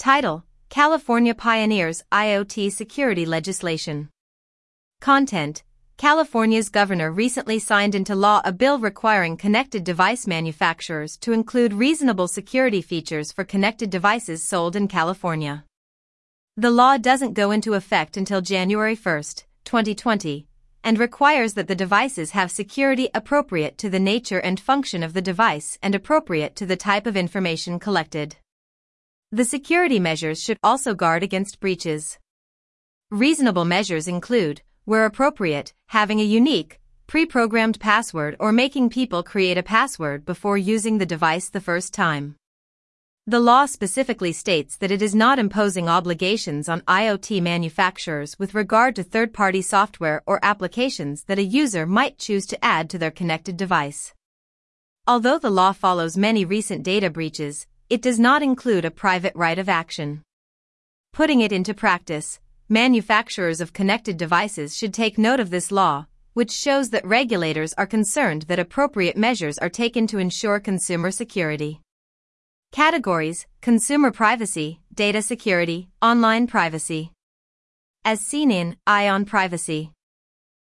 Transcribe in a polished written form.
Title: California pioneers IoT security legislation. Content: California's governor recently signed into law a bill requiring connected device manufacturers to include reasonable security features for connected devices sold in California. The law doesn't go into effect until January 1, 2020, and requires that the devices have security appropriate to the nature and function of the device and appropriate to the type of information collected. The security measures should also guard against breaches. Reasonable measures include, where appropriate, having a unique, pre-programmed password or making people create a password before using the device the first time. The law specifically states that it is not imposing obligations on IoT manufacturers with regard to third-party software or applications that a user might choose to add to their connected device. Although the law follows many recent data breaches, it does not include a private right of action. Putting it into practice, manufacturers of connected devices should take note of this law, which shows that regulators are concerned that appropriate measures are taken to ensure consumer security. Categories: consumer privacy, data security, online privacy. As seen in Eye on Privacy.